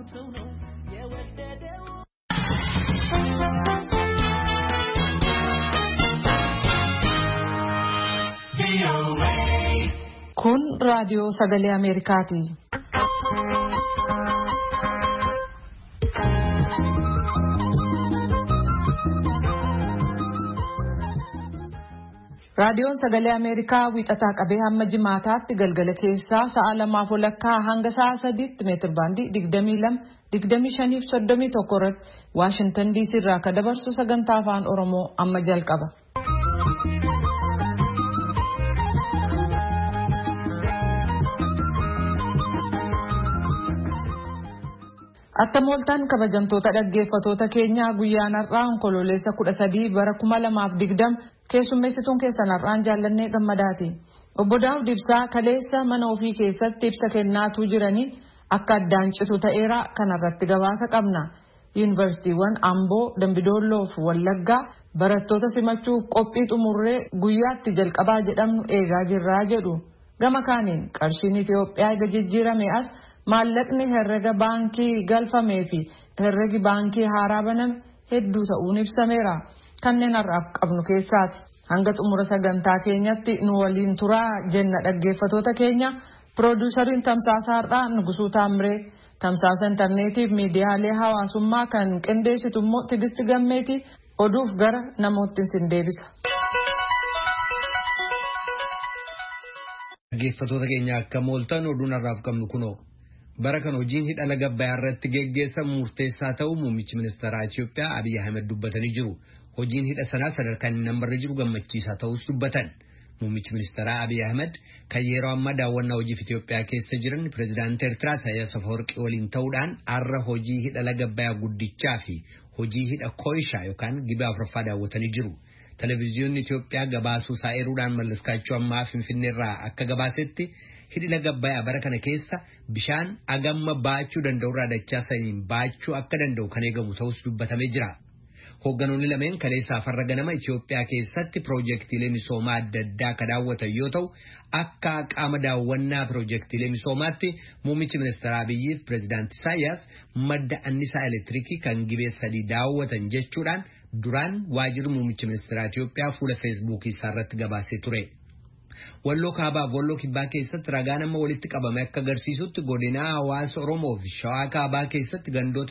Kun raadiyoo sagalee Ameerikaati. Raadiyoon sagalee Ameerikaa wixataa qabee hamma jimaataatti galgala keessaa sa'a 2:00 hanga sa'a 3:00 meetir baandii 22, 25 fi 31 irratti Waashingtan DC irraa kan dabarsu sagantaa afaan Oromoo amma jalqaba. Attamooltaan kabajamtoota dhaggeeffatoota keenyaa guyyaan har'aa onkololeessa 13 bara 2020 keessummeessituun keessan har'aan jaallannee gammadaati. Obbo Daawud Ibsaa kaleessa mana ofii keessatti ibsa kennaatuu jiranii akka addaan citu ta'eera kanarratti gabaasa qabna. Yuunivarsiitiiwwan Amboo, Dambidolloo fi Wallaggaa barattoota simachuuf qophii xumurree guyyaatti jalqabaa jedhamnu eegaa jirraa jedhu. Gama kaaniin qarshiin Itoophiyaa eega jijjiirame as maallaqni herrega baankii galfamee fi herregi baankii haaraa baname hedduu ta'uun ibsameera. Kanneen har'aaf qabnu keessaati. Hanga xumura sagantaa keenyatti nu waliin turaa jenna dhaggeeffatoota keenya. Pirooduusariin tamsaasa har'aa Nugusuu Taamree, tamsaasa intarneetiif miidiyaalee hawaasummaa kan qindeessitu immoo Tigisti Gammeeti. Oduuf gara namoottin sin deebisa. Dhaggeeffatoota keenya akka mooltan oduun har'aaf qabnu kunoo. Bara kan hojiin hidha laga Abbayyaa irratti geggeessamu murteessaa ta'uu muummichi ministeeraa Itoophiyaa Abiy Ahmed dubbatanii jiru. Hojiin hidha sanaa sadarkaan inni ammarra jiru gammachiisaa ta'us dubbatan. Muummichi ministeeraa Abiy Ahmed kan yeroo ammaa daawwannaa hojiif Itoophiyaa keessa jiran pireezidaantii Eertiraa Isaayyaas Afeworqii waliin ta'uudhaan har'a hojii hidha laga Abbayyaa guddichaa fi hojii hidha Kooyishaa yookaan Gibee Afuraffaa daawwatanii jiru. Televiziyoonni Itoophiyaa gabaasuu isaa eeruudhaan Mallaskaachuu ammaa Finfinneerraa akka gabaasetti hidhi laga Abbayyaa bara kana keessa bishaan agamma baachuu danda'urraa dachaa saniin baachuu akka danda'u kan eegamu ta'us dubbatamee jira. Hoogganoonni lameen kaleessaa farra ganama Itoophiyaa keessatti piroojeektiilee misoomaa adda addaa kan daawwatan yoo ta'u, akka qaama daawwannaa piroojeektiilee misoomaatti muummichi ministeeraa Abiyyi fi pireezidaantii Isaayyaas madda annisaa elektiriikii kan Gibee 3 daawwatan jechuudhaan duraan waajjirri muummichi ministeeraa Itoophiyaa fuula feesbuukii isaarratti gabaasee ture. Walloo Kaabaa Walloo Kibbaa keessatti ragaa nama walitti qabame akka agarsiisutti godina hawaasa Oromoo fi Shawaa Kaabaa keessatti gandoota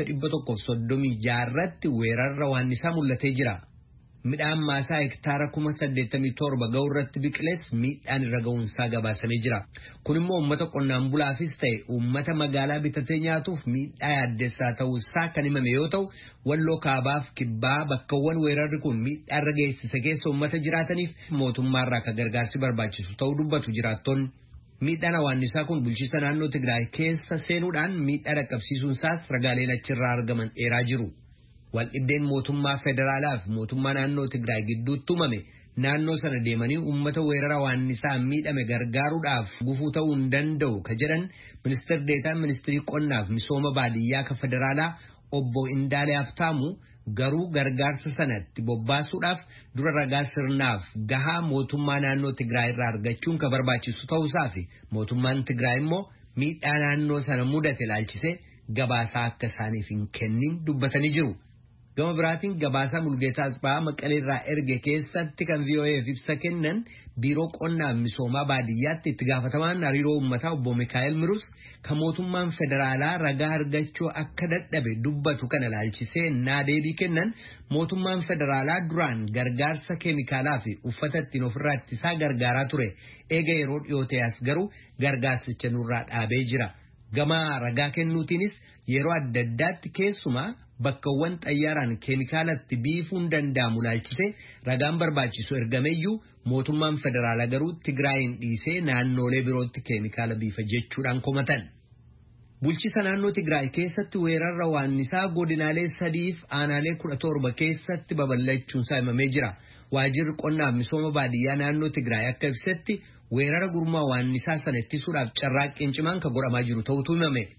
136 irratti weerarra waannisaa mul'atee jira. Midhaan maasaa hektaara 87,000 ga'u irratti biqilees miidhaan irra ga'uunsaa gabaasamee jira. Kun immoo uummata qonnaan bulaafis ta'e uummata magaalaa bitatee nyaatuuf miidhaa yaaddessaa ta'uusaa kan himame yoo ta'u, Walloo Kaabaaf Kibbaa bakkawwan weerarri kun miidhaa irra geessise keessa uummata jiraataniif mootummaarraa akka gargaarsi barbaachisu ta'uu dubbatu jiraattonni. Miidhaan hawaannisaa kun bulchiinsa naannoo Tigraay keessa seenuudhaan miidhaa dhaqqabsiisuunsaas ragaaleen achirraa argaman dheeraa jiru. Waldhibdeen mootummaa federaalaa fi mootummaa naannoo Tigraay gidduutti uumame naannoo sana deemanii uummata weerara waannisaa miidhame gargaaruudhaaf gufuu ta'uu hin danda'u ka jedhan ministeerri deetaan ministirii qonnaaf misooma baadiyyaa ka federaalaa obbo Indaalee Haftaamu garuu gargaarsa sanatti bobbaasuudhaaf dura ragaa sirnaaf gahaa mootummaa naannoo Tigraay irraa argachuun ka barbaachisu ta'uusaa fi mootummaan Tigraay immoo miidhaa naannoo sana mudate ilaalchisee gabaasaa akka isaaniif hin kennin dubbatanii jiru. Gama biraatiin gabaasaa Mulgeetaa Asbaa Maqalee irraa erge keessatti kan VOA'f ibsa kennan biiroo qonnaa misoomaa baadiyyaatti itti gaafatamaan hariiroo uummataa obbo Mikaa'el Mirus kan mootummaan federaalaa ragaa argachuu akka dadhabe dubbatu kana ilaalchisee deebii kennan mootummaan federaalaa duraan gargaarsa keemikaalaa fi uffata ittiin ofirraa ittisaa gargaaraa ture. Eega yeroo dhiyootee as garuu gargaarsicha nurraa dhaabee jira. Gama ragaa kennuutiinis yeroo adda addaatti keessumaa bakkawwan xayyaaraan keemikaalatti biifuun danda'amu ilaalchisee ragaan barbaachisu ergameyyuu mootummaan federaalaa garuu Tigraayin dhiisee naannoolee birootti keemikaala biifa jechuudhaan komatan. Bulchiinsa naannoo Tigraay keessatti weerarra waannisaa godinaalee 3 fi aanaalee 17 keessatti babal'achuunsaa himamee jira. Waajjirri qonnaaf misooma baadiyyaa naannoo Tigraay akka ibsetti weerara gurmaa waannisaa sana ittisuudhaaf carraaqqiin cimaan kan godhamaa jiru ta'utu himame.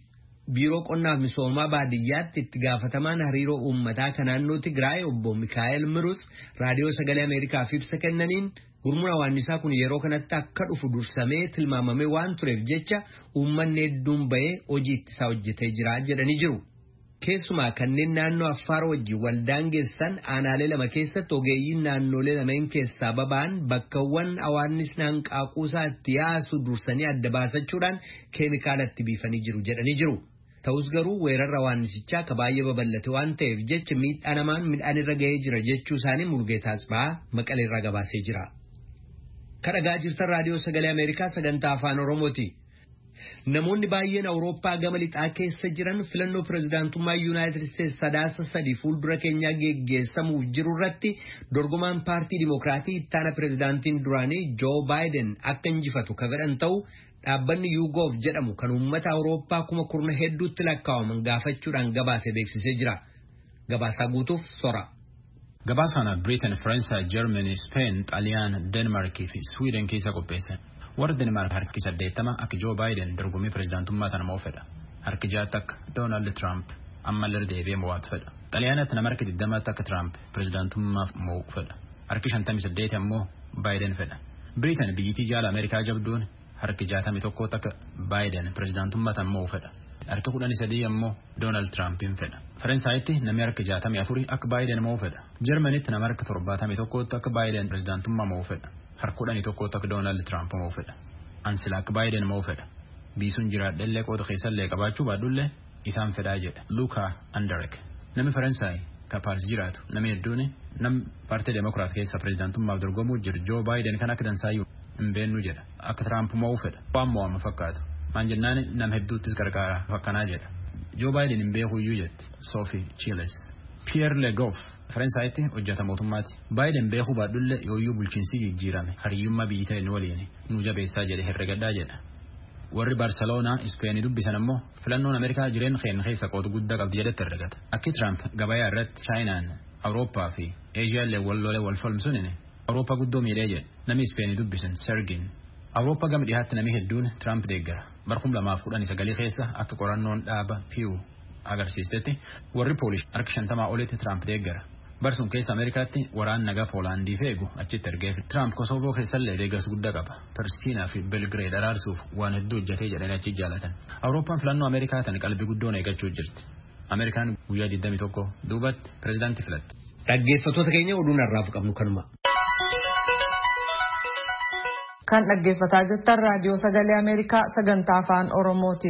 Biiroo qonnaaf misoomaa baadiyyaatti itti gaafatamaan hariiroo uummataa kan naannoo Tigraay obbo Mikaa'el Mirus raadiyoo sagalee Ameerikaaf ibsa kennaniin gurmura waannisaa kun yeroo kanatti akka dhufu dursamee tilmaamamee waan tureef jecha uummanni hedduun bahee hojii ittisaa hojjetee jira jedhanii jiru. Keessumaa kanneen naannoo Affaar wajjin waldaangeessan aanaalee lama keessatti ogeeyyiin naannolee lameen keessaa baba'an bakkawwan hawaannisni hanqaaquusaa itti yaasu dursanii adda baasachuudhaan keemikaalatti biifanii jiru jedhanii jiru. Ta'us garuu weerarra hawaannisichaa akka baay'ee babal'ate waan ta'eef jecha miidhaa namaan midhaan irra ga'ee jira jechuu isaanii Mulgeetaa Asbaa Maqaleerraa gabaasee jira. Kadhagaa jirtan raadiyoo sagalee Ameerikaa sagantaa afaan Oromooti. Namoonni baay'een Awurooppaa gama lixaa keessa jiran filannoo pirezidaantummaa Yuunaayitid Isteetsi sadaasa 3 fuuldura keenyaa geggeessamuuf jiru irratti dorgomaan paartii Dimokiraatii ittaana pirezidaantiin duraanii Joo Baayiden akka injifatu kagadhan ta'u dhaabbanni YouGov jedhamu kan uummata Awurooppaa 10,000 hedduutti lakkaa'aman gaafachuudhaan gabaase beeksisee jira. Gabaasaa guutuuf sora. Gabaasaan Britain, Faransaay, Germany, Spain, Xaaliyaan, Denmark fi Sweden keessa qopheessan. Warra Denmark harki 80 akka Joo Baayiden dorgommii pirezidaantummaa tana mo'uu fedha. Harki 6 akka Doonaald Tiraamp ammallee deebi'ee mo'atu fedha. Xaaliyaanatti nama harki 20 akka Tiraamp pirezidaantummaaf mo'uu fedha. Harki 58 ammoo Baayiden fedha. Britain biyyittii jaala Ameerikaa jabduun harki 61 akka Baayiden pirezidaantummaa tana mo'uu fedha. Harki 13 ammoo Doonaald Tiraampiin fedha. Faransaaytti namni harki 64 akka Baayiden mo'uu fedha. Jarmanitti nama harki 71 akka Baayiden pirezidaantummaa mo'uu fedha. Harkudhanii tokkotti akka Doonaald Tiraamp mo'uu fedha. Ansila akka Baayiden mo'uu fedha. Biisuun jiraadhellee qooda keessallee qabaachuu baadhullee isaan fedhaa jedha. Luka Anderek. Namni Faransaay ka Paaris jiraatu namni hedduun nam paartii Demokiraat keessa pirezidaantummaaf dorgomuu jiru Joo Baayiden kan akka dansaayyuu hin beennu jedha. Akka Tiraamp mo'uu fedha. Waan mo'ama fakkaatu. Maan jennaan nam hedduuttis gargaara fakkanaa jedha. Joo Baayiden hin beekuyyuu jetti. Sophie Chiles. Pierre Le Goff. Faransaaytti hojjeta mootummaati. Baayiden beekuu baadhulle yooyyuu bulchiinsi jijjiirame hariyyummaa biyyi ta'e waliin nu jabeessaa jedhe herregaddaa jedha. Warri Barceloonaa Ispeenii dubbisan ammoo filannoon Ameerikaa jireenya keessa qooda guddaa qabdi jedhetti herregata. Akki Tiraamp gabayaa irratti Chaayinaan, Awurooppaa fi Eeshiyaallee wal falmsuun Awurooppaa guddoo miidhee jedhe. Namni Ispeenii dubbisan Sergin. Awurooppaa gama dhiyaatti namni hedduun Tiraamp deeggara. Bara 2019 keessa akka qorannoon dhaaba Pew agarsiistetti warri Poolish harki 50 olitti Tiraamp deeggara. Barsuun keessa Ameerikaatti waraan nagaa Poolaandii feegu achitti ergee Tiraamp Kosoovoo keessallee deeggarsa guddaa qaba. Pristiinaa fi Belgireed araarsuuf waan hedduu hojjetee jedhanii achi jaalatan. Awurooppaan filannoo Ameerikaa tan qalbii guddoon eeggachuu jirti. Ameerikaan guyyaa 21 duubatti pirezidaantii filatti. Dhaggeeffattoota keenya oduun har'aaf qabnu kanuma. Kan dhaggeeffataa jirtan raadiyoo sagalee Ameerikaa sagantaa afaan Oromooti.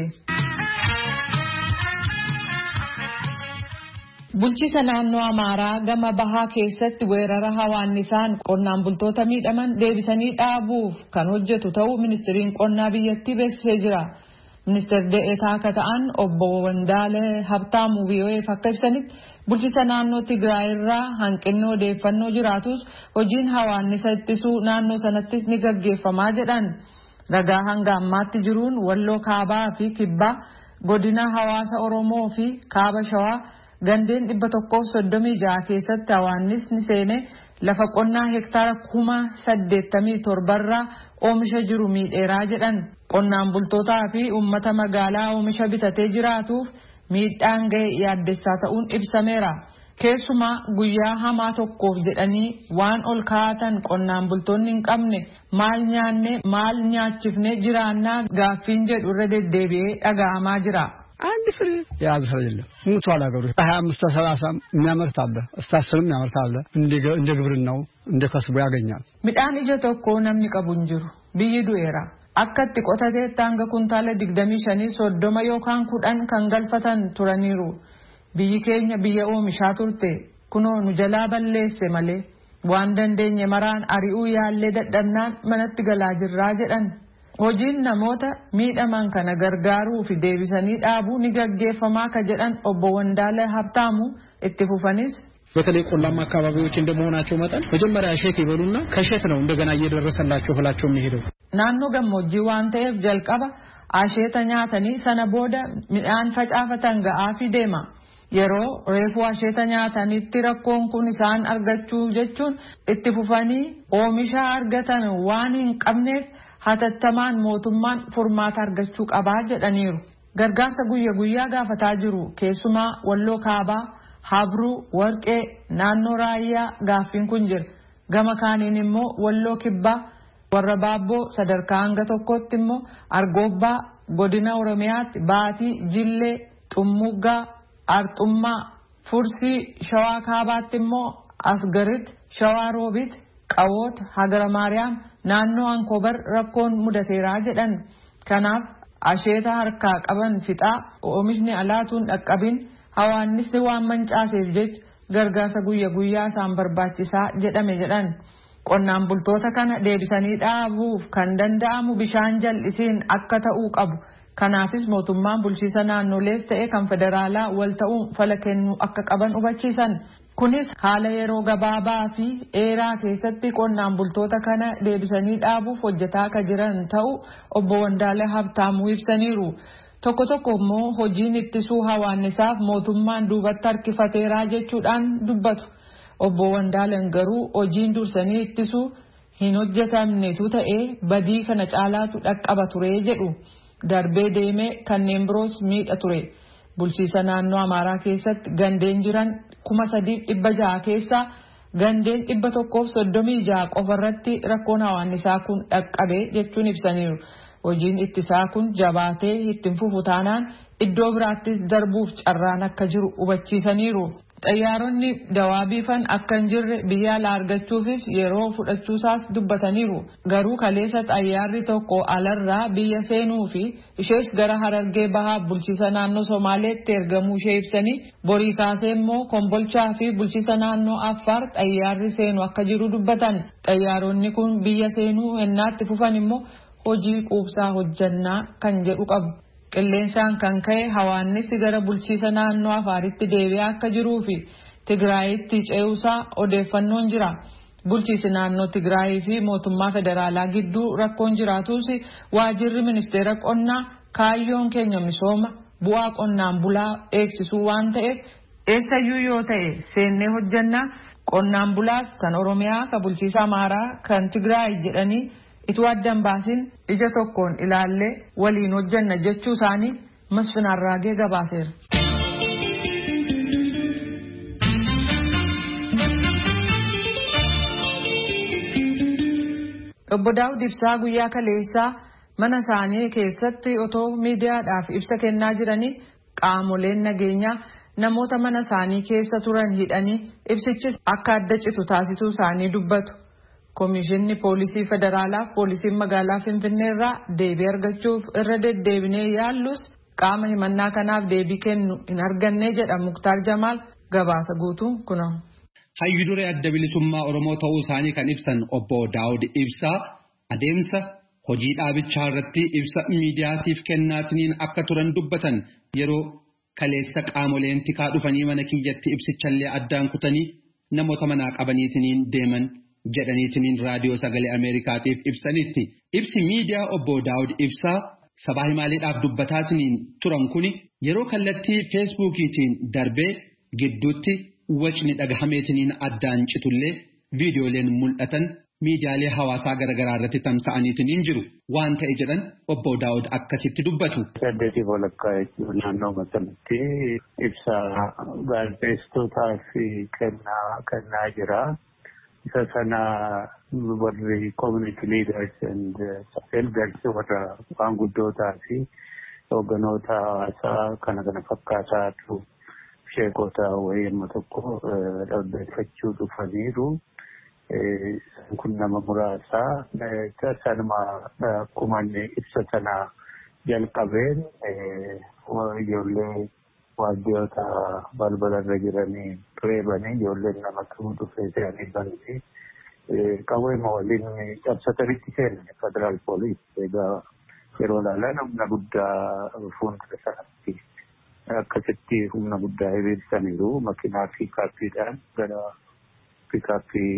Bulchiisa naannoo Amaaraa gama bahaa keessatti weerara hawaannisaan qonnaan bultoota miidhaman deebisanii dhaabuuf kan hojjetu ta'uu ministiriin qonnaa biyyattii beeksisee jira. Ministeerri deetaa akka ta'an obbo Wandaalee Habtaamuu VOA'f akka ibsanitti bulchiisa naannoo Tigraay irraa hanqinni odeeffannoo jiraatus hojiin hawaannisa ittisuu naannoo sanattis ni gaggeeffamaa jedhan. Ragaa hanga ammaatti jiruun Walloo Kaabaa fi Kibbaa godina hawaasa Oromoo fi Kaaba Shawaa gandeen 136 keessatti hawaannisni seenee lafa qonnaa hektaara 87,000 irraa oomisha jiru miidheeraa jedhan. Qonnaan bultootaa fi uummata magaalaa oomisha bitatee jiraatuuf miidhaan ga'e yaaddessaa ta'uun ibsameera. Keessumaa guyyaa hamaa tokkoof jedhanii waan ol kaa'atan qonnaan bultoonni hin qabne maal nyaanne maal nyaachifne jiraannaa gaaffiin jedhu irra deddeebi'ee dhaga'amaa jira. አንድ ፍሬ ያዝ አይደለም ሙቷል አገሩ 25 30 የሚያመርት አለ እስከ 10 የሚያመርት አለ እንደ ግብርናው እንደ ከስቡ ያገኛል midhaan ija tokko namni qabu hin jiru biyyi du'eera akkatti qotatee hanga kuntaala 25 30 yookaan 10 kan galfatan turaniiru biyyi keenya biyya oomishaa turte kunoo nu jalaa balleesse malee waan dandeenye maraan ari'uu yaallee dadhabnaan manatti galaa jirraa jedhan. Hojiin namoota miidhaman kana gargaaruu fi deebisanii dhaabuu ni gaggeeffamaa ka jedhan obbo Wandaalee Habtaamuu itti fufanis በተለይ ቆላማ አካባቢዎች እንደመሆናቸው መጠን መጀመሪያ እሸት ይበሉና ከእሸት ነው እንደገና እየደረሰላቸው ፍላቸው የሚሄደው naannoo gammoojjii waan ta'eef jalqaba asheeta nyaatanii sana booda midhaan facaafatan ga'aafi deema yeroo reefuu asheeta nyaatanitti rakkoon kun isaan argachuu jechuun itti fufanii oomisha argatan waan hin qabneef hatattamaan mootummaan furmaata argachuu qabaa jedhaniiru. gargaarsa guyyaa gaafataa jiru keessumaa Walloo Kaabaa, Habruu, Warqee, naannoo Raayyaa gaaffiin kun jira. Gama kaaniin immoo Walloo Kibbaa, warra Baabboo sadarkaa hanga tokkotti immoo Argoobbaa, godina Oromiyaatti Baatii, Jillee, Xummuggaa, Arxummaa, Fursii, Shawaa Kaabaatti immoo Asgarit, Shawaa Roobit, Qawoot, Hagara Maariyaam, naannoo Ankobar rakkoon mudateeraa jedhan. Kanaaf asheeta harkaa qaban fixaa oomishni alaatuun dhaqqabin hawaannisni waan mancaaseef jecha gargaarsa guyyaa isaan barbaachisaa jedhame jedhan. Qonnaan bultoota kana deebisanii dhaabuuf kan danda'amu bishaan jal'isiin akka ta'uu qabu. Kanaafis mootummaan bulchiisa naannolees ta'e kan federaalaa wal ta'uun fala kennuu akka qaban hubachiisan. Kunis haala yeroo gabaabaa fi dheeraa keessatti qonnaan bultoota kana deebisanii dhaabuuf hojjetaa akka jiran ta'u obbo Wandaalee Habtaamuu ibsaniiru. Tokko immoo hojiin ittisuu hawaannisaaf mootummaan duubatti harkifateeraa jechuudhaan dubbatu. Obbo Wandaaleen garuu hojiin dursanii ittisuu hin hojjetamnetu ta'ee badii kana caalaatu dhaqqaba ture jedhu. Darbee deemee kanneen biroos miidha ture. Bulchiisa naannoo Amaaraa keessatti gandeen jiran 3,600 keessaa gandeen 136 qofarratti rakkoon hawaannisaa kun dhaqqabe jechuun ibsaniiru. Hojiin ittisaa kun jabaatee ittiin fufu taanaan iddoo biraattis darbuuf carraan akka jiru hubachiisaniiru. Xayyaaronni dawaa biifan akka hin jirre biyya alaa argachuufis yeroo fudhachuusaas dubbataniiru. Garuu kaleessa xayyaarri tokko alarraa biyya seenuu fi ishees gara Harargee Bahaa bulchiisa naannoo Somaaleetti ergamuu ishee ibsanii borii kaasee immoo Kombolchaa fi bulchiisa naannoo Affaar xayyaarri seenu akka jiru dubbatan. Xayyaaronni kun biyya seenuu ennaatti fufan immoo hojii quubsaa hojjannaa kan jedhu qabu. Qilleensaan kan ka'e hawaannisi gara bulchiisa naannoo Afaaritti deebi'aa akka jiruu fi Tigraayitti ce'uusaa odeeffannoon jira. Bulchiisi naannoo Tigraayii fi mootummaa federaalaa gidduu rakkoon jiraatus waajirri ministeera qonnaa kaayyoon keenya misooma bu'aa qonnaan bulaa eegsisuu waan ta'eef eessayyuu yoo ta'e seennee hojjannaa qonnaan bulaas kan Oromiyaa kan bulchiisa Amaaraa kan Tigraayii jedhanii itti addan baasin ija tokkoon ilaallee waliin hojjanna jechuu isaanii Masfin Arraagee gabaaseera. Obbo Daawud Ibsaa guyyaa kaleessaa mana isaanii keessatti otoo miidiyaadhaaf ibsa kennaa jiranii qaamoleen nageenyaa namoota mana isaanii keessa turan hidhanii ibsichis akka adda citu taasisuu isaanii dubbatu. Komishinni poolisii federaalaaf poolisiin magaalaa Finfinnee irraa deebii argachuuf irra deddeebinee yaallus qaama himannaa kanaaf deebii kennu hin arganne jedha Muktaar Jamaal gabaasa guutuun kunoo. Hayyu duree adda bilisummaa Oromoo ta'uu isaanii kan ibsan obbo Daawud Ibsaa adeemsa hojii dhaabichaa irratti ibsa miidiyaatiif kennaatiniin akka turan dubbatan yeroo kaleessa qaamoleen tikaa dhufanii mana kiyyatti ibsichallee addaan kutanii namoota manaa qabaniitiniin deeman. jedhaniitiniin raadiyoo sagalee Ameerikaatiif ibsanitti ibsi miidiyaa obbo Daawud Ibsaa sabaa himaaleedhaaf dubbataatiniin turan kuni yeroo kallattii feesbuukiitiin darbee gidduutti wacni dhagahameetiniin addaan citullee viidiyooleen mul'atan miidiyaalee hawaasaa garaagaraa irratti tamsa'aniitiniin jiru waan ta'e jedhan obbo Daawud akkasitti dubbatu. Saddeetii walakkaa jechuun naannoo matamatti ibsa gaazexeessitootaa fi kennaa jira. Sana warri community leaders and elders warra maanguddootaa fi hoogganoota hawaasaa kana fakkaataatu sheekota wayii tokko dhaggeeffachuu dhufaniiru. Kun nama muraasaa sanuma akkuma ibsa sana jalqabeen ijoollee waajjiroota balbalarra jiranii reebanii ijoolleen nama tumuu dhufee se'anii bananii qabeema waliin cabsatanitti seenne federaal poolis egaa yeroo ilaalan humna guddaa fuuldura sanatti akkasitti humna guddaa hiriirsaniiru makiinaa piikaappiidhaan gara piikaappii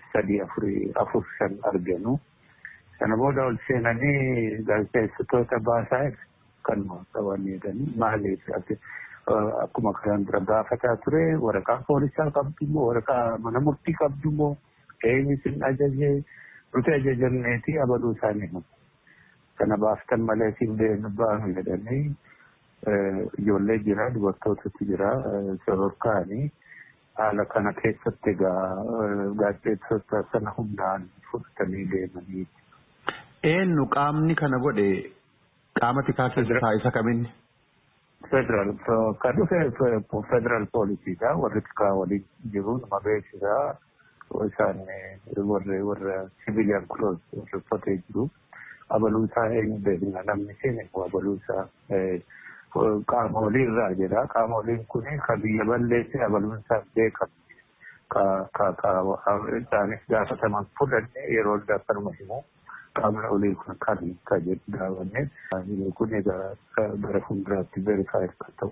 3-4-5 arganu. Sana booda ol seenanii gaazexeessitoota baasaa kanuma qaban jedhanii maaliif akkuma kanaan dura gaafataa ture waraqaa poolisaa qabdumoo waraqaa mana murtii qabdumoo eenyuutiin ajajee nuti ajajamneeti abaluu isaanii kana baaftan malee siin baanu jedhanii ijoollee jira dubartootatu jira sadarkaanii haala kana keessatti gaazexeessota sana humnaan fudhatanii deemanii. Eenyu qaamni kana godhe qaama tikaa keessaa isa kaminni? Federal kan dhufe federal poolisiidha warri tikaa waliin jiru nama beeksisaa isaan warra civilian clothes warra uffatee jiru. Abaluusaa eenyu beekna namni seene abaluusaa qaama waliirraa jira. Qaama waliin kun kan biyya balleesse abaluusaa beekamu. Isaanis gaafataman fudhanne yeroo kanuma himu qaamni olii kun kan jedhu daawwanne kun gara fuulduraatti verifaayi kan ta'u.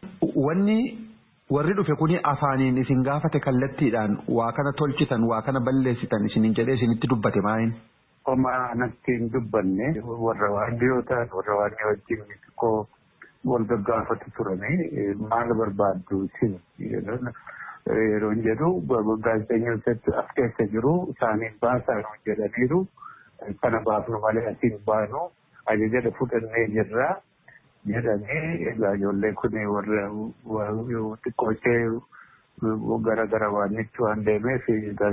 Warri dhufe kuni afaaniin isin gaafate kallattiidhaan waa kana tolchitan waa kana balleessitan isinin jedhee isinitti dubbate maayin? Oma natti hin dubbanne warra waan dhiyootaan warra waan wajjin xiqqoo wal gaggaafatu turanii maal barbaaddu isin yeroo jedhu gaazexeessonni as keessa jiru isaaniin baasaa jedhaniiru kana baafnu malee asiin baanu ajaja fudhannee jirra jedhanii egaa ijoollee kun warra xiqqoo ishee gara waan itti waan deemeef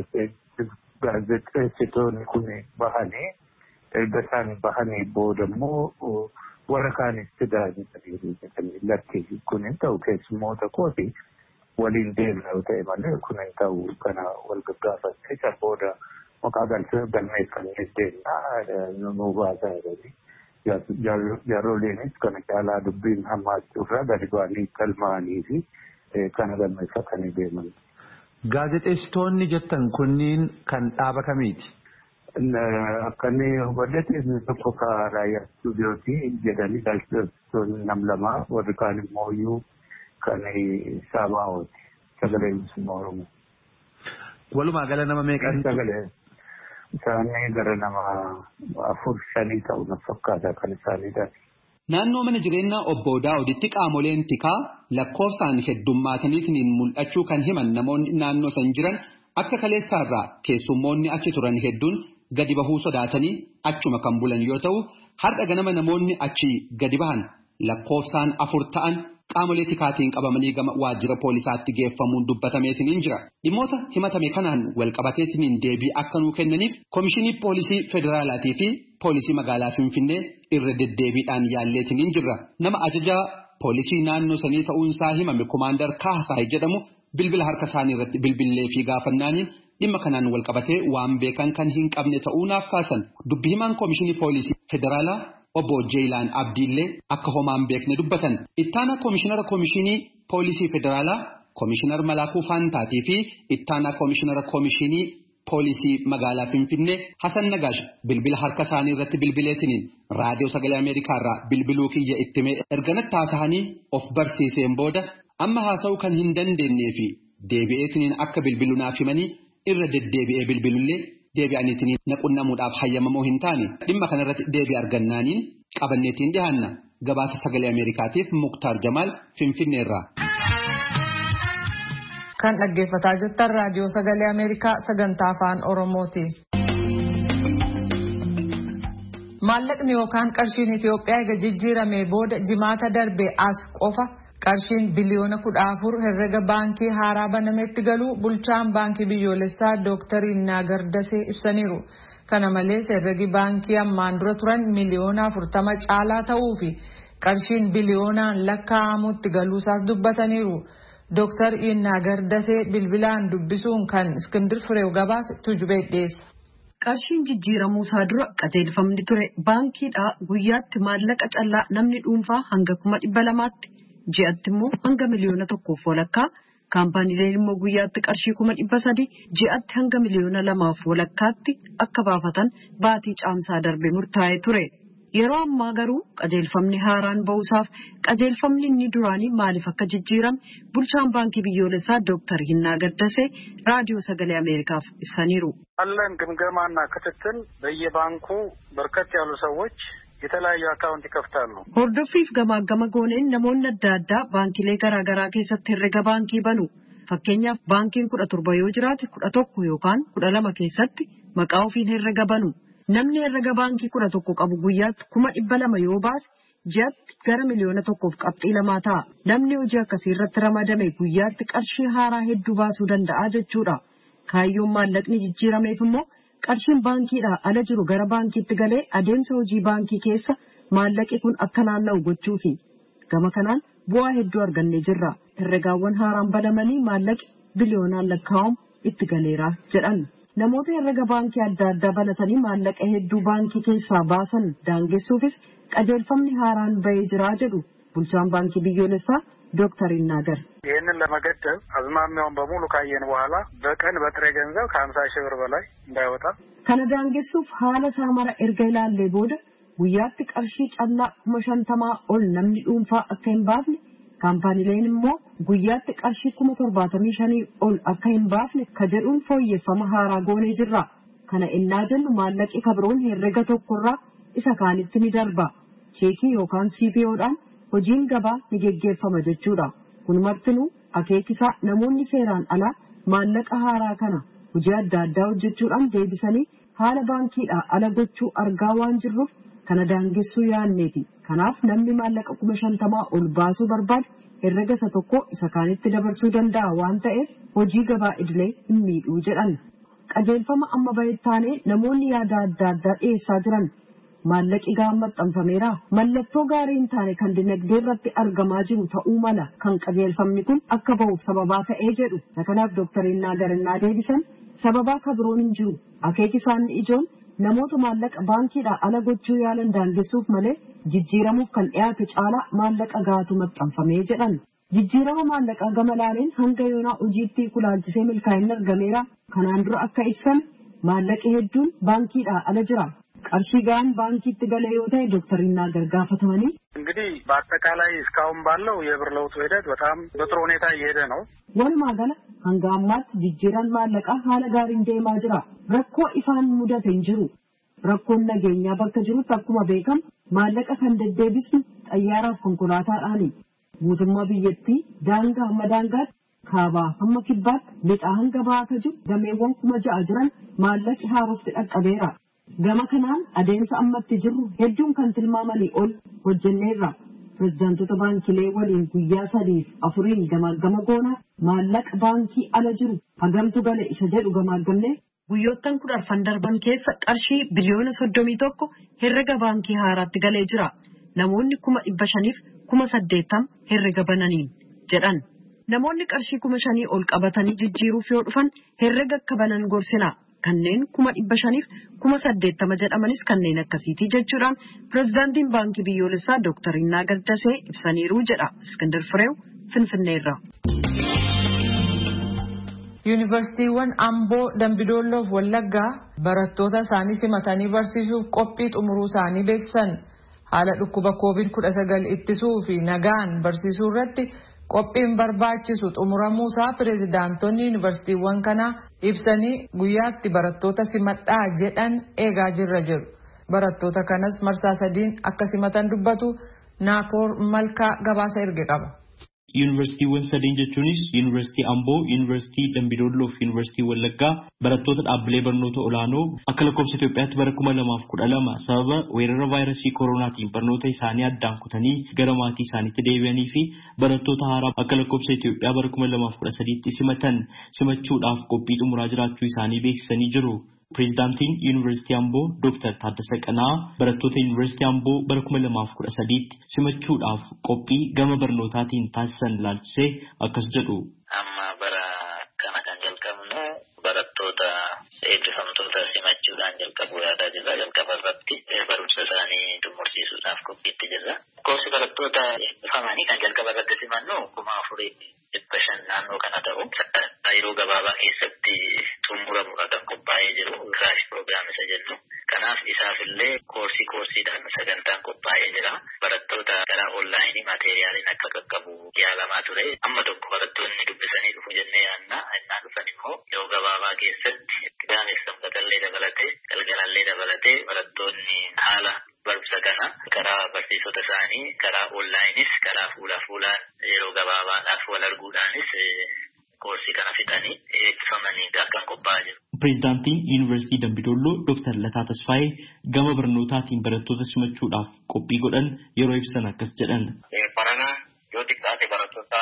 gaazexeessitoonni kun bahanii erga isaan bahanii booda immoo warra kaanis fidaa jedhanii lakki kun hin ta'u keessummoota kooti waliin deemna yoo ta'e malee kun hin ta'u kana wal gaggaafattee isa booda maqaa galmeeffannee deemna nu baasaa jedhanii jaaroleenis kana caalaa dubbiin hammaachuurraa gadi ba'anii galmaanii fi kana galmeeffatanii deeman. Gaazexeessitoonni jettan kunniin kan dhaaba kamiiti? Akkanni hubadhate inni tokko raayyaa istuudiyooti jedhanii gaazexeessitoonni nam lama warri kaan immoo iyyuu kan saabaa'ooti sagalee bilisummaa Oromoo. Walumaa gala nama meeqan? Sagalee isaanii gara nama 4-5 ta'u na fakkaata kan isaaniidha. Naannoo mana jireenyaa obbo Daawuditti qaamoleen tikaa lakkoofsaan heddummaataniitiin mul'achuu kan himan namoonni naannoo san jiran akka kaleessaarraa keessummoonni achi turan hedduun gadi bahuu sodaatanii achuma kan bulan yoo ta'u har'a ganama namoonni achi gadi bahan lakkoofsaan 4 ta'an qaamolee tikaatiin qabamanii gama waajjira poolisaatti geeffamuun dubbatameetiin jira. Dhimmoota himatame kanaan walqabateetiin deebii akka nuu kennaniif Komishinii Poolisii Federaalaatii fi Poolisii Magaalaa Finfinnee irra deddeebiidhaan yaalleetiin jirra. Nama ajajaa poolisii naannoo sanii ta'uunsaa himame Komaandar Kaasaay jedhamu bilbila harka isaanii irratti bilbilee fi gaafannaaniin dhimma kanaan walqabatee waan beekan kan hin qabne ta'uu naaf kaasan. Dubbi himaan Komishinii Poolisii Federaalaa Obbo Jeelaan Abdiillee akka homaan beekne dubbatan. Ittaana Komishinara Komishinii Poolisii Federaalaa Komishinar Malaakuu Faantaatii fi Ittaana Komishinara Komishinii Poolisii Magaalaa Finfinnee Hasan Nagaash bilbila harka isaanii irratti bilbileetiniin raadiyoo sagalee Ameerikaa irraa bilbiluu kiyya ittime erganatti haasa'anii of barsiiseen booda amma haasa'uu kan hin dandeenyee fi deebi'eetiniin akka bilbilu naaf himanii irra deddeebi'ee bilbilullee deebi'aniitiin naqunnamuudhaaf hayyamamoo hin taane dhimma kanarratti deebii argannaaniin qabanneetiin dhiyaanna gabaasa sagalee Ameerikaatiif Muktaar Jamaal Finfinneerraa. Kan dhaggeeffataa jirtan raadiyoo sagalee Ameerikaa sagantaa afaan Oromooti. Maallaqni yookaan qarshiin Itoophiyaa eega jijjiiramee booda jimaata darbe as qofa qarshiin biliyoona 14 herrega baankii haaraa banametti galuu bulchaan baankii biyyoolessaa Dr. Naagar Dasee ibsaniiru. Kana malees herregi baankii ammaan dura turan miliyoona 40 caalaa ta'uu fi qarshiin biliyoonaan lakkaa'amutti galuusaas dubbataniiru. Dr. Naagar Dasee bilbilaan dubbisuun kan Iskindir Fireew gabaase tujubee dhiyeessa. Qarshiin jijjiiramuu isaa dura qajeelfamni ture baankiidhaa guyyaatti maallaqa callaa namni dhuunfaa hanga 200,000tti ji'atti immoo hanga miliyoona 1 walakkaa kaampaaniileen immoo guyyaatti qarshii 300,000 ji'atti hanga miliyoona 2 walakkaatti akka baafatan baatii caamsaa darbe murtaa'ee ture. Yeroo ammaa garuu qajeelfamni haaraan ba'uusaaf qajeelfamni inni duraanii maaliif akka jijjiirame bulchaan baankii biyyoolessaa Dr. Naagar Dasee raadiyoo sagalee Ameerikaaf ibsaniiru. አለን ግምገማና ክትትል በየባንኩ በርከት ያሉ ሰዎች የተለያዩ አካውንት ይከፍታሉ። Hordoffiif gamaagama gooneen namoonni adda addaa baankilee garaagaraa keessatti herrega baankii banu. Fakkeenyaaf baankiin 17 yoo jiraate 11 yookaan 12 keessatti maqaa ofiin herrega banu. Namni herrega baankii 11 qabu guyyaatti 200,000 yoo baase ji'atti gara miliyoona 1.2 ta'a. Namni hojii akkasii irratti ramadame guyyaatti qarshii haaraa hedduu baasuu danda'a jechuudha. Kaayyoon maallaqni jijjiirameef immoo qarshiin baankiidhaa ala jiru gara baankiitti galee adeemsa hojii baankii keessa maallaqi kun akka naanna'u gochuufi. Gama kanaan bu'aa hedduu argannee jirra. Herregaawwan haaraan banamanii maallaqi biliyoonaan lakkaa'amu itti galeera jedhan. Namoota herrega baankii adda addaa banatanii maallaqa hedduu baankii keessaa baasan daangessuufis qajeelfamni haaraan bahee jira jedhu bulchaan baankii biyyoolessaa ዶክተር ይናገር ይህንን ለመገደብ አዝማሚያውን በሙሉ ካየን በኋላ በቀን በጥሬ ገንዘብ ከ50 ሺህ ብር በላይ እንዳይወጣ ከነዳንገሱፍ ሐለ ሳመራ ኤርገይላል ለቦደ ጉያት ቀርሺ ጫላ መሸንተማ ኦል ነምኒ ዱንፋ አከን ባፍኒ ካምፓኒሌን ሞ ጉያት ቀርሺ 75 ኦል አከን ባፍኒ ከጀዱን ፎየፈማ ሃራ ጎኔ ጅራ ከነ እናጀን ማለቂ ከብሮን ሄረገ ተኮራ ኢሰካኒት ሚደርባ ቼኪ ዮካን ሲፒኦዳን hojiin gabaa ni geggeeffama jechuudha. Kun martinuu akeekisaa namoonni seeraan alaa maallaqa haaraa kana hojii adda addaa hojjechuudhaan deebisanii haala baankiidhaa ala gochuu argaa waan jirruuf kana daangessuu yaanneeti. Kanaaf namni maallaqa 50,000 ol baasuu barbaadu herrega isa tokko isa kaanitti dabarsuu danda'a waan ta'eef hojii gabaa idilee hin miidhuu jedhan. Qajeelfama amma bahettaanee namoonni yaada adda addaa dhiyeessaa jiran. Maallaqi gaammaxxanfameera mallattoo gaariin taane kan dinagdee irratti argamaa jiru ta'uu mala kan qajeelfamni kun akka ba'uuf sababaa ta'ee jedhu kanaaf dooktarii Naagarinnaa deebisan sababaa kabiroon hin jiru akeekisaan ijoon namoota maallaqa baankiidhaa ala gochuu yaalan daangessuuf malee jijjiiramuuf kan dhiyaate caalaa maallaqa gaatu maxxanfamee jedhan jijjiirama maallaqaa gama laaleen hanga yoonaa hojiitti kulaalchisee milkaa'inni argameera kanaan dura akka ibsan maallaqi hedduun baankiidhaa ala jira. qarshii ጋን ባንኪት ገለ ይወጣይ ዶክተር ይናገር ጋፈተማኒ እንግዲህ በአጠቃላይ እስካሁን ባለው የብር ለውጥ ሂደት በጣም በጥሩ ሁኔታ እየሄደ ነው ወልማገለ አንጋማት ጅጅራን ማለቃ ሐለ ጋር እንደማ ጅራ ረኮ ኢፋን ሙደት እንጅሩ ረኮን ነገኛ በከጅሩ ተኩማ ቤከም ማለቃ ከንደደብስ ጠያራ ኮንኮላታ አኒ ሙዝማ ቢየቲ ዳንጋ መዳንጋት ካባ አመኪባት ለጣን ገባ ከጁ ደሜወን ኩመጃ አጅራን ማለቅ ሃሮፍ ተቀበራ gama kanaan adeemsa ammatti jiru hedduun kan tilmaamanii ol hojjenneerra pirezidaantota baankilee waliin guyyaa 3-4 gamaagama goona maallaqa baankii ala jiru hagamtu gale isa jedhu gamaagamne guyyoottan 10 darban keessa qarshii biliyoona 31 herrega baankii haaraatti galee jira namoonni 500,000 herrega bananiin jedhan namoonni qarshii 5,000 ol qabatanii jijjiiruuf yoo dhufan herrega akka banan gorsina kanneen 500,000 jedhamanis kanneen akkasiiti jechuudhaan pirezidaantiin baankii biyyoolessaa dooktar Yinaagar Dasee ibsaniiru jedha Iskandar Fireew Finfinneerraa. Yuunivarsiitiiwwan Amboo, Dambidolloo fi Wallaggaa barattoota isaanii simatanii barsiisuuf qophii xumuruu isaanii beeksisan haala dhukkuba COVID-19 ittisuu fi nagaan barsiisuu irratti qophiin barbaachisu xumuramuusaa pirezidaantonni yuunivarsiitiiwwan kanaa ibsanii guyyaatti barattoota simadhaa jedhan eegaa jirra jedhu. Barattoota kanas marsaa 3 akka simatan dubbatu Naakoor Malkaa gabaasa erge qaba. Yuunivarsiitiiwwan 3 jechuunis Yuunivarsiitii Amboo, Yuunivarsiitii Dambidolloo fi Yuunivarsiitii Wallaggaa barattoota dhaabbilee barnoota olaanoo akka lakkoofsa Itoophiyaatti bara 2012 sababa weerara vaayirasii koronaatiin barnoota isaanii addaan kutanii gara maatii isaaniitti deebi'anii fi barattoota haaraa akka lakkoofsa Itoophiyaa bara 2013tti simachuudhaaf qophii xumuraa jiraachuu isaanii beeksisanii jiru. Pirezidaantiin Yuunivarsiitii Amboo Dr. Taaddasa Qanaa barattoota Yuunivarsiitii Amboo bara 2013tti simachuudhaaf qophii gama barnootaatiin taasisan ilaalchisee akkas jedhu. Amma bara kana kan jalqabnu barattoota eebbifamtoota simachuudhaan jalqabu yaadaa jirra. Jalqaba irratti barumsa isaanii xumursiisuudhaaf qophiitti jirra. Koorsi barattoota eebbifamanii kan jalqaba irratti simannu 4,500 naannoo kana ta'u yeroo gabaabaa keessatti xumuramuudha kan qophaa'ee jiru kiraash piroograam isa jennu. Kanaaf isaafillee koorsiidhaan sagantaan qophaa'ee jira. Barattoota gara onlaayinii maateeriyaaliin akka qaqqabu yaalamaa ture. Amma tokko barattoonni dubbisanii dhufu jennee yaadna. Innaa dhufan immoo yeroo gabaabaa keessatti qidaameef sanbatallee dabalatee galgalallee dabalatee barattoonni haala barumsa kana karaa barsiisota isaanii karaa onlaayinis karaa fuulaan yeroo gabaabaadhaaf wal arguudhaanis koorsii kana fixanii eebbifamanii kan qophaa'aa jiru. Pireezidaantiin Yuunivarsiitii Dambidolloo Dr. Lataa Tasfaayee gama barnootaatiin barattoota simachuudhaaf qophii godhan yeroo ibsan akkas jedhan. Baranaa yoo xiqqaate barattoota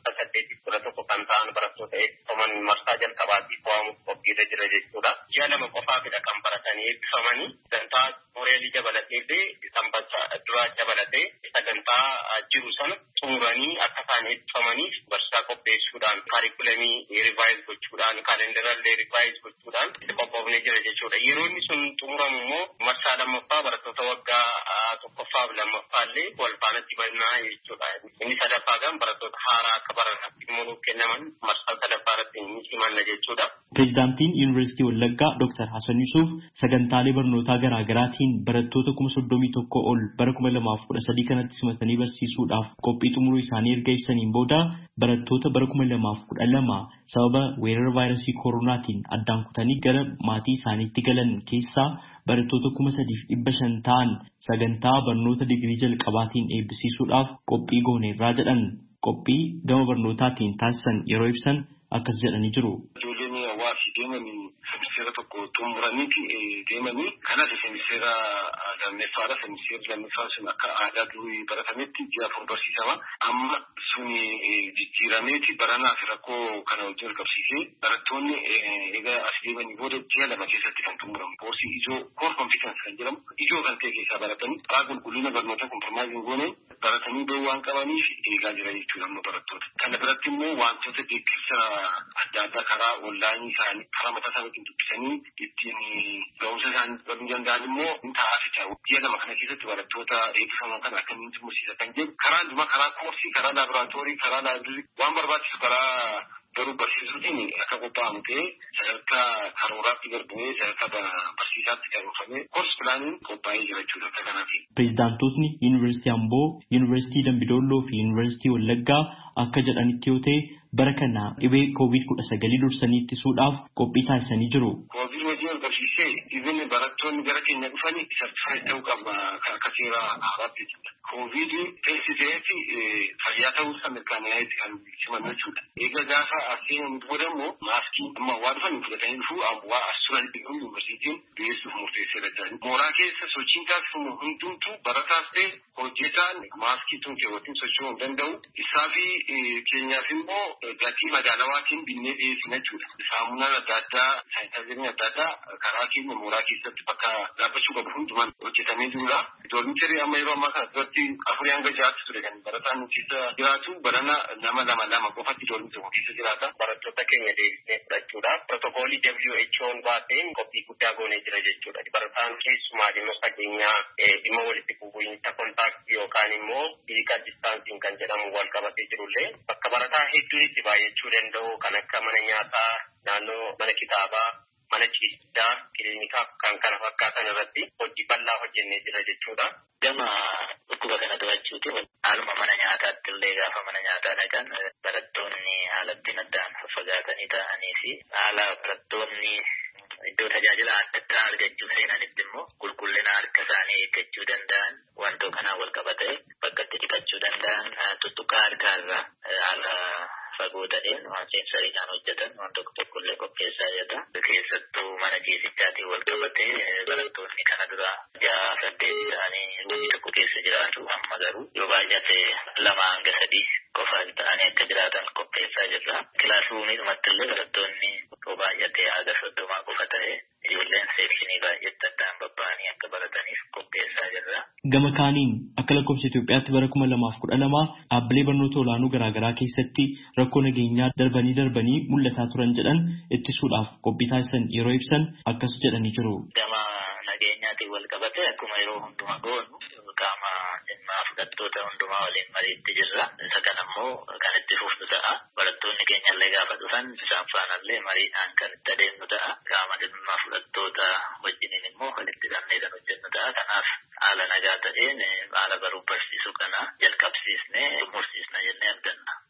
811 kan ta'an barattoota eebbifaman marsaa jalqabaatiif waamuuf qophiirra jira jechuudha. Ji'a lama qofaafidha kan baratanii eebbifamanii sagantaa mooreelii dabalatee fi sanbata duraa dabalatee sagantaa jiru sana xumuranii akka isaan eebbifamaniif barsiisaa qopheessuudhaan kaarikulamii rivaayiz gochuudhaan kaalendarallee rivaayiz gochuudhaan qophoofnee jira jechuudha. Yeroo inni sun xumuramu immoo marsaa lammaffaa barattoota waggaa tokkoffaaf lammaffaallee wal faanatti bannaa jechuudha. Inni sadaffaa kan barattoota haaraa akka baranaatti immoo kennaman marsaa sadaffaa irratti ni simanna jechuudha. Pireezidaantiin Yuunivarsiitii Wallaggaa Dr. Hasan Yusuf sagantaalee barnootaa garaa garaatiin barattoota 31,000 ol bara 2013 kanatti simatanii barsiisuudhaaf qophii xumuruu isaanii erga ibsaniin booda barattoota bara 2012 sababa weerara vaayirasii koronaatiin addaan kutanii gara maatii isaaniitti galan keessaa barattoota 3,500 ta'an sagantaa barnoota digirii jalqabaatiin eebbisiisuudhaaf qophii gooneerraa jedhan. Qophii gama barnootaatiin taasisan yeroo ibsan akkas jedhanii jiru. Ijoolleen hawaasii deemanii semiseera tokko xumuranii deemanii kanas semiseera lammeeffaadha. Semiseera lammeeffaa sun akka aadaa durii baratametti ji'a 4 barsiisama. Amma suni jijjiirameeti baranaaf rakkoo kana wajjin qabsiisee barattoonni egaa as deemanii booda ji'a 2 keessatti kan xumuramu. Koorsii ijoo core competence kan jedhamu ijoo kan ta'e keessaa baratanii karaa qulqullina barnoota kompromaayisiin gooneen baratanii bahuu waan qabaniif eegaa jira jechuudha amma barattoota. Kana biratti immoo wantoota deeggarsa adda addaa karaa onlaayinii isaanii karaa mataa isaaniitiin dubbisanii ittiin ga'umsa isaanii dhabuu danda'an immoo ni taasisa. Ji'a 2 kana keessatti barattoota eebbifaman kana akkamiin xumursiisa kan jedhu karaa hundumaa karaa koorsii karaa laaboraatoorii karaa laabirii waan barbaachisu karaa garuu barsiisuutiin akka qophaa'amu ta'ee sadarkaa karooraatti garbee sadarkaa barsiisaatti qabuufamee koorsi pilaaniin qophaa'ee jira jechuudha akka kanaatiin. Pireezidaantootni Yuunivarsiitii Amboo, Yuunivarsiitii Dambidolloo fi Yuunivarsiitii Wallaggaa akka jedhanitti yoo ta'e bara kana dhibee COVID-19 dursanii ittisuudhaaf qophii taasisanii jiru. COVID wajjin barsiisee dhibeen barattoonni gara keenya dhufanii sartifaayit ta'uu qaba akka seera haaraatti jechuudha. COVID teessiteetti fayyaa ta'uu isaa mirkanaa'eeti kan simannu jechuudha. Egaa gaafa aseenuun booda immoo maaskii amma waa dhufanii fudhatanii dhufuu waa asuran dhiiruun yuunivarsiitiin dhiyeessuuf murteessee dadhabanii. Mooraa keessa sochiin taasifamu hundumtuu barataas ta'e hojjetaan maaskii tun keewwatiin socho'uu hin danda'u. Isaa fi keenyaaf immoo gatii madaalawaatiin binnee dhiyeessina jechuudha. Saamunaan adda addaa, saayintaaziriin adda addaa karaa keenya mooraa keessatti bakka dhaabbachuu qabu hundumaan hojjetamee jirudha. Doormitarii amma yeroo ammaa kana duratti 4 hanga 6 ture kan barataan keessa jiraatu barana nama 2 qofatti doormitarii keessa jiraata. Barattoota keenya deebisnee fudhachuudhaaf pirootokoolii WHO'n baaseen qophii guddaa goonee jira jechuudha. Barataan keessumaa dhimma fageenyaa dhimma walitti bu'iinsa kontaaktii yookaan immoo fiikaa distaansiin kan jedhamu wal qabatee jirullee bakka barataa hedduu itti baay'achuu danda'u kan akka mana nyaataa, naannoo mana kitaabaa, mana ciisichaa, kiliinikaa kan kana fakkaatan irratti hojii bal'aa hojjennee jira jechuudha. Gama dhukkuba kana to'achuuti haaluma mana nyaataatti illee gaafa mana nyaataa dhaqan barattoonni haalatti addaan fagaatanii ta'anii fi haala barattoonni iddoo tajaajila adda addaa argachuu seenanitti immoo qulqullina harka isaanii eeggachuu danda'an wantoota kanaan wal qabatee bakka itti dhiqachuu danda'an tuttuqaa harkaarraa haala fagoo ta'een waan seensariidhaan hojjetan waan tokko illee qopheessaa jira. Keessattuu mana ciisichaatiin wal qabatee barattoonni kana dura 6-8 ta'anii hojii tokko keessa jiraatu amma garuu yoo baay'ate 2 hanga 3 qofa ta'anii akka jiraatan qopheessaa jirra. Kilaasruumiidhumatti illee barattoonni yoo baay'ate haga 30 qofa ta'ee ijoolleen seekshinii baay'eetti addaan babba'anii akka barataniif qopheessaa jirra. Gama kaaniin akka lakkoofsa Itoophiyaatti bara 2012 dhaabbilee barnoota olaanoo garaagaraa keessatti rakkoo nageenyaa darbanii mul'ataa turan jedhan ittisuudhaaf qophii taasisan yeroo ibsan akkas jedhanii jiru. Gama nageenyaatiin wal qabatee akkuma yeroo hundumaa goonu qaama dhimmaa fudhattoota hundumaa waliin mariitti jirra. Isa kana immoo kan itti fufnu ta'a. Barattoonni keenya illee gaafa dhufan isaan faanallee mariidhaan kan itti adeemnu ta'a. Qaama dhimmaa fudhattoota wajjiniin immoo walitti qabnee kan hojjennu ta'a. Kanaaf haala nagaa ta'een haala baruuf barsiisuu kana jalqabsiisnee xumursiisna jennee abdanna.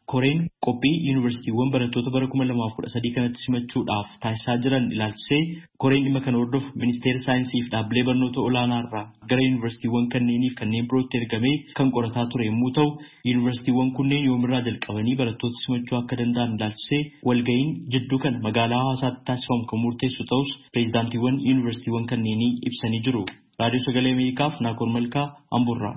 Koreen qophii yuunivarsiitiiwwan barattoota bara 2013 kanatti simachuudhaaf taasisaa jiran ilaalchisee koreen dhimma kana hordofu ministeera saayinsii fi dhaabbilee barnoota olaanaa irraa gara yuunivarsiitiiwwan kanneeniif kanneen birootti ergamee kan qorataa ture yommuu ta'u, yuunivarsiitiiwwan kunneen yoomirraa jalqabanii barattoota simachuu akka danda'an ilaalchisee walga'iin jidduu kana magaalaa Hawaasaatti taasifamu kan murteessu ta'us pireezidaantiiwwan yuunivarsiitiiwwan kanneenii ibsanii jiru. Raadiyoo Sagalee Ameerikaaf Naakoor Malkaa Amburraa.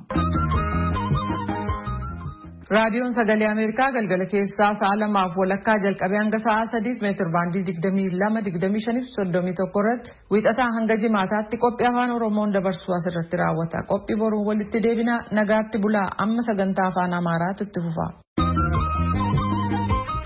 Raadiyoon Sagalee Ameerikaa galgala keessaa sa'a 2:00 jalqabee hanga sa'a 3 meetir baandii 22-25-31 irratti wiixataa hanga jimaataatti qophii afaan Oromoon dabarsu asirratti raawwata. Qophii boruun walitti deebina nagaatti bulaa amma sagantaa afaan Amaaraatu itti fufa.